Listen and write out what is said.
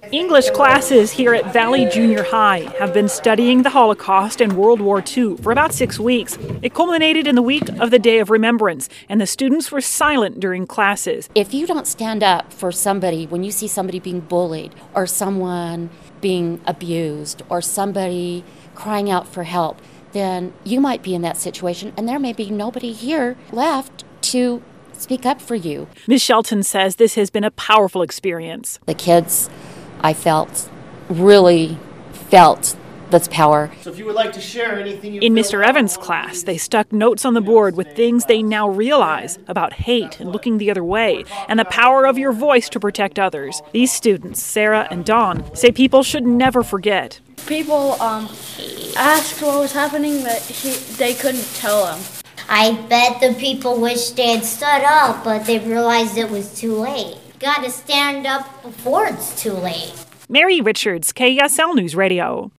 English classes here at Valley Junior High have been studying the Holocaust and World War II for about 6 weeks. It culminated in the week of the Day of Remembrance, and the students were silent during classes. If you don't stand up for somebody when you see somebody being bullied or someone being abused or somebody crying out for help, then you might be in that situation, and there may be nobody here left to speak up for you. Ms. Shelton says this has been a powerful experience. The kids, I really felt this power. So if you would like to share anything you In Mr. Evans' class, they stuck notes on the board with things they now realize about hate and looking the other way and the power of your voice to protect others. These students, Sarah and Dawn, say people should never forget. People asked what was happening, but they couldn't tell them. I bet the people wished they had stood up, but they realized it was too late. Gotta stand up before it's too late. Mary Richards, KSL News Radio.